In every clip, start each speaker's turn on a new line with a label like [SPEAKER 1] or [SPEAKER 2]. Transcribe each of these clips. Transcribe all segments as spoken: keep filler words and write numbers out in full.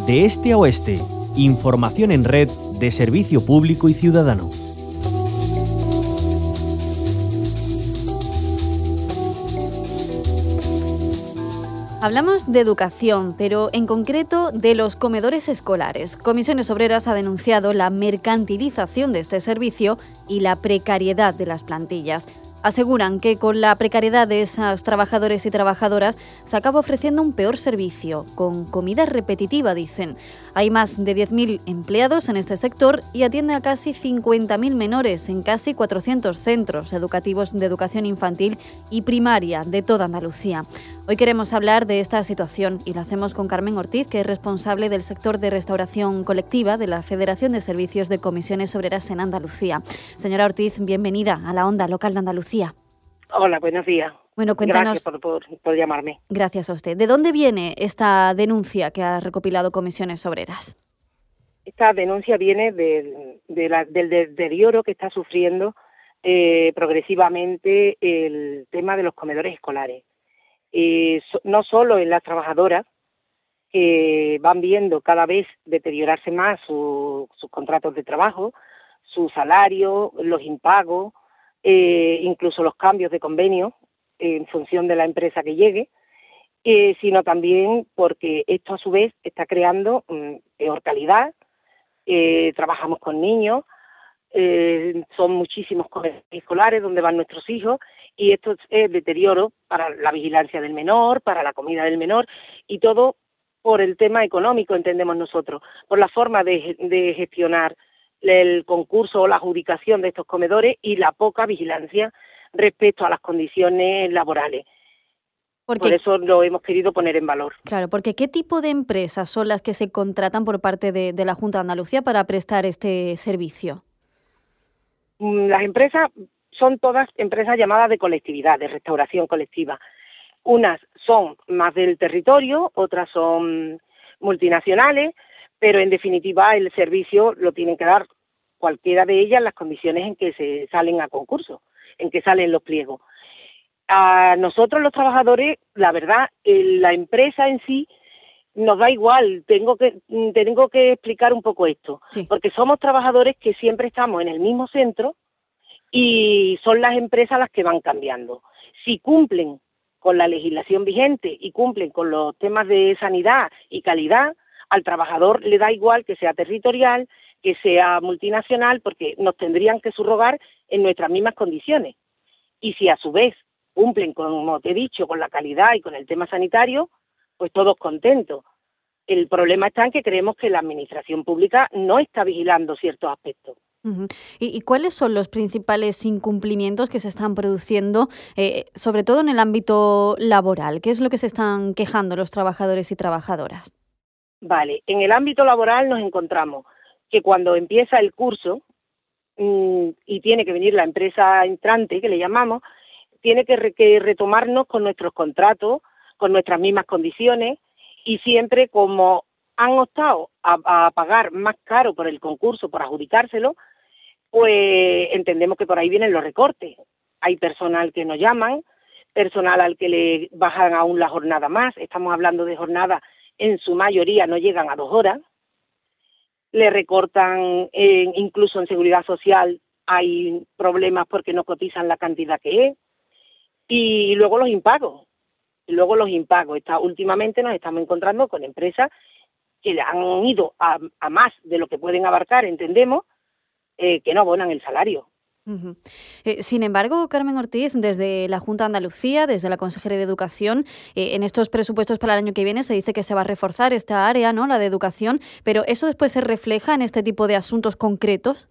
[SPEAKER 1] De este a oeste, información en red de servicio público y ciudadano.
[SPEAKER 2] Hablamos de educación, pero en concreto de los comedores escolares. Comisiones Obreras ha denunciado la mercantilización de este servicio y la precariedad de las plantillas. Aseguran que con la precariedad de esos trabajadores y trabajadoras se acaba ofreciendo un peor servicio, con comida repetitiva, dicen. Hay más de diez mil empleados en este sector y atiende a casi cincuenta mil menores en casi cuatrocientos centros educativos de educación infantil y primaria de toda Andalucía. Hoy queremos hablar de esta situación y lo hacemos con Carmen Ortiz, que es responsable del sector de restauración colectiva de la Federación de Servicios de Comisiones Obreras en Andalucía. Señora Ortiz, bienvenida a la Onda Local de Andalucía.
[SPEAKER 3] Hola, buenos días.
[SPEAKER 2] Bueno, cuéntanos.
[SPEAKER 3] Gracias por, por, por llamarme.
[SPEAKER 2] Gracias a usted. ¿De dónde viene esta denuncia que ha recopilado Comisiones Obreras?
[SPEAKER 3] Esta denuncia viene de, de la, del deterioro que está sufriendo eh, progresivamente el tema de los comedores escolares. Eh, so, no solo en las trabajadoras, que van viendo cada vez deteriorarse más su, sus contratos de trabajo, su salario, los impagos, eh, incluso los cambios de convenio en función de la empresa que llegue, eh, sino también porque esto a su vez está creando mm, peor calidad. Eh, trabajamos con niños, eh, son muchísimos comedores escolares donde van nuestros hijos, y esto es deterioro para la vigilancia del menor, para la comida del menor, y todo por el tema económico, entendemos nosotros, por la forma de, de gestionar el concurso o la adjudicación de estos comedores y la poca vigilancia respecto a las condiciones laborales. Porque, por eso lo hemos querido poner en valor.
[SPEAKER 2] Claro, porque ¿qué tipo de empresas son las que se contratan por parte de, de la Junta de Andalucía para prestar este servicio?
[SPEAKER 3] Las empresas son todas empresas llamadas de colectividad, de restauración colectiva. Unas son más del territorio, otras son multinacionales, pero en definitiva el servicio lo tienen que dar cualquiera de ellas en las condiciones en que se salen a concurso, en que salen los pliegos. A nosotros los trabajadores, la verdad, la empresa en sí nos da igual. Tengo que tengo que explicar un poco esto, sí. Porque somos trabajadores que siempre estamos en el mismo centro y son las empresas las que van cambiando. Si cumplen con la legislación vigente y cumplen con los temas de sanidad y calidad, al trabajador le da igual que sea territorial, que sea multinacional, porque nos tendrían que subrogar en nuestras mismas condiciones. Y si a su vez cumplen, como te he dicho, con la calidad y con el tema sanitario, pues todos contentos. El problema está en que creemos que la administración pública no está vigilando ciertos aspectos.
[SPEAKER 2] Uh-huh. ¿Y, ¿Y cuáles son los principales incumplimientos que se están produciendo, eh, sobre todo en el ámbito laboral? ¿Qué es lo que se están quejando los trabajadores y trabajadoras?
[SPEAKER 3] Vale, en el ámbito laboral nos encontramos que cuando empieza el curso mmm, y tiene que venir la empresa entrante, que le llamamos, tiene que, re- que retomarnos con nuestros contratos, con nuestras mismas condiciones, y siempre como han optado a, a pagar más caro por el concurso, por adjudicárselo, pues entendemos que por ahí vienen los recortes. Hay personal que nos llaman, personal al que le bajan aún la jornada más, estamos hablando de jornadas, en su mayoría no llegan a dos horas, le recortan eh, incluso en seguridad social, hay problemas porque no cotizan la cantidad que es, y luego los impagos, y luego los impagos. Está, últimamente nos estamos encontrando con empresas que han ido a, a más de lo que pueden abarcar, entendemos, eh, que no abonan el salario.
[SPEAKER 2] Uh-huh. Eh, sin embargo, Carmen Ortiz, desde la Junta de Andalucía, desde la Consejería de Educación, eh, en estos presupuestos para el año que viene se dice que se va a reforzar esta área, ¿no?, la de educación, pero ¿eso después se refleja en este tipo de asuntos concretos?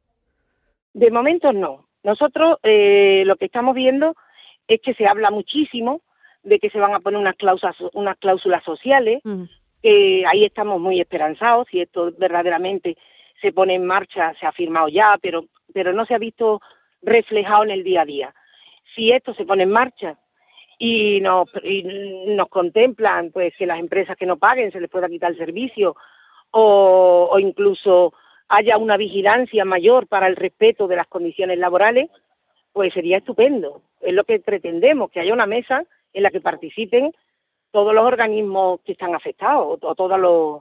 [SPEAKER 3] De momento no. Nosotros eh, lo que estamos viendo es que se habla muchísimo de que se van a poner unas cláusulas, unas cláusulas sociales, uh-huh. que ahí estamos muy esperanzados, si esto verdaderamente se pone en marcha, se ha firmado ya, pero pero no se ha visto reflejado en el día a día. Si esto se pone en marcha y nos, y nos contemplan pues que las empresas que no paguen se les pueda quitar el servicio, o, o incluso haya una vigilancia mayor para el respeto de las condiciones laborales, pues sería estupendo. Es lo que pretendemos, que haya una mesa en la que participen todos los organismos que están afectados, o todos los,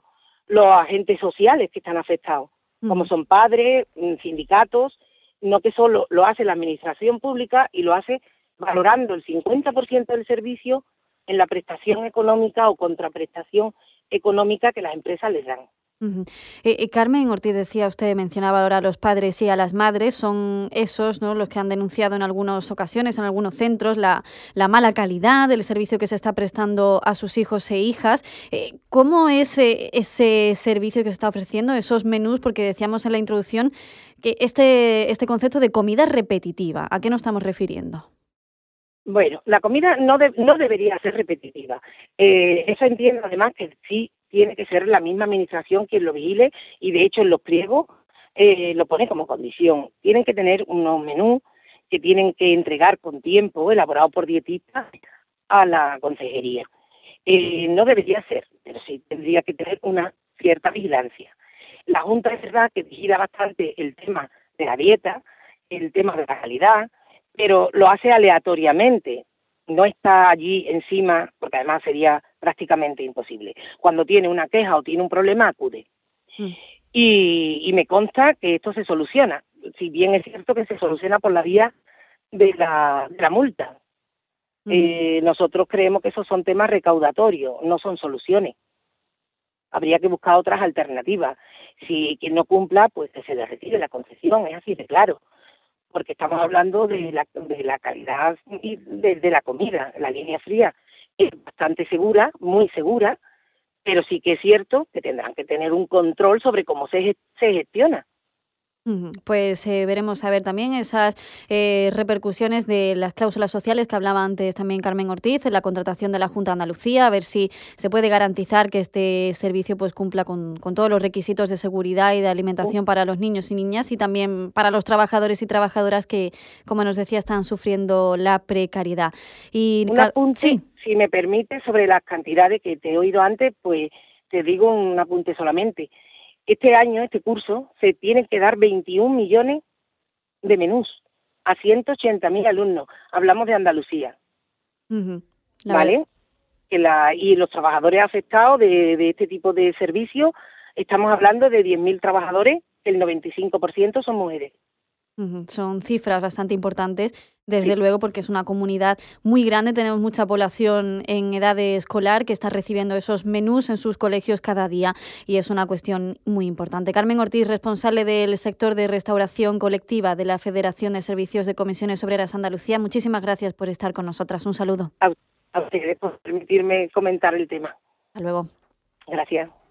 [SPEAKER 3] los agentes sociales que están afectados, uh-huh. como son padres, sindicatos, no que solo lo hace la administración pública y lo hace valorando el cincuenta por ciento del servicio en la prestación económica o contraprestación económica que las empresas les dan.
[SPEAKER 2] Uh-huh. Eh, eh, Carmen Ortiz, decía usted, mencionaba ahora a los padres y a las madres, son esos, ¿no?, los que han denunciado en algunas ocasiones, en algunos centros, la, la mala calidad del servicio que se está prestando a sus hijos e hijas. Eh, ¿Cómo es eh, ese servicio que se está ofreciendo, esos menús? Porque decíamos en la introducción que este, este concepto de comida repetitiva, ¿a qué nos estamos refiriendo?
[SPEAKER 3] Bueno, la comida no, de, no debería ser repetitiva. Eh, eso entiendo además que sí tiene que ser la misma administración quien lo vigile y de hecho en los pliegos eh, lo pone como condición. Tienen que tener unos menús que tienen que entregar con tiempo, elaborados por dietistas, a la consejería. Eh, no debería ser, pero sí tendría que tener una cierta vigilancia. La Junta es verdad que vigila bastante el tema de la dieta, el tema de la calidad, pero lo hace aleatoriamente, no está allí encima, porque además sería prácticamente imposible. Cuando tiene una queja o tiene un problema, acude. Mm. Y, y me consta que esto se soluciona, si bien es cierto que se soluciona por la vía de la, de la multa. Mm. Eh, nosotros creemos que esos son temas recaudatorios, no son soluciones. Habría que buscar otras alternativas. Si quien no cumpla, pues que se le retire la concesión, es así de claro. Porque estamos hablando de la, de la calidad y de, de la comida. La línea fría es bastante segura, muy segura, pero sí que es cierto que tendrán que tener un control sobre cómo se, se gestiona.
[SPEAKER 2] Pues eh, veremos a ver también esas eh, repercusiones de las cláusulas sociales que hablaba antes también Carmen Ortiz en la contratación de la Junta de Andalucía, a ver si se puede garantizar que este servicio pues cumpla con, con todos los requisitos de seguridad y de alimentación uh. para los niños y niñas y también para los trabajadores y trabajadoras que, como nos decía, están sufriendo la precariedad. Y
[SPEAKER 3] un apunte, sí. si me permite, sobre las cantidades que te he oído antes, pues te digo un apunte solamente. Este año, este curso, se tienen que dar veintiún millones de menús a ciento ochenta mil alumnos. Hablamos de Andalucía,
[SPEAKER 2] uh-huh.
[SPEAKER 3] ¿vale? Que la, y los trabajadores afectados de, de este tipo de servicios, estamos hablando de diez mil trabajadores, el noventa y cinco por ciento son mujeres.
[SPEAKER 2] Uh-huh. Son cifras bastante importantes, desde sí. luego, porque es una comunidad muy grande. Tenemos mucha población en edad escolar que está recibiendo esos menús en sus colegios cada día y es una cuestión muy importante. Carmen Ortiz, responsable del sector de restauración colectiva de la Federación de Servicios de Comisiones Obreras Andalucía, muchísimas gracias por estar con nosotras. Un saludo.
[SPEAKER 3] A ustedes por permitirme comentar el tema.
[SPEAKER 2] Hasta luego.
[SPEAKER 3] Gracias.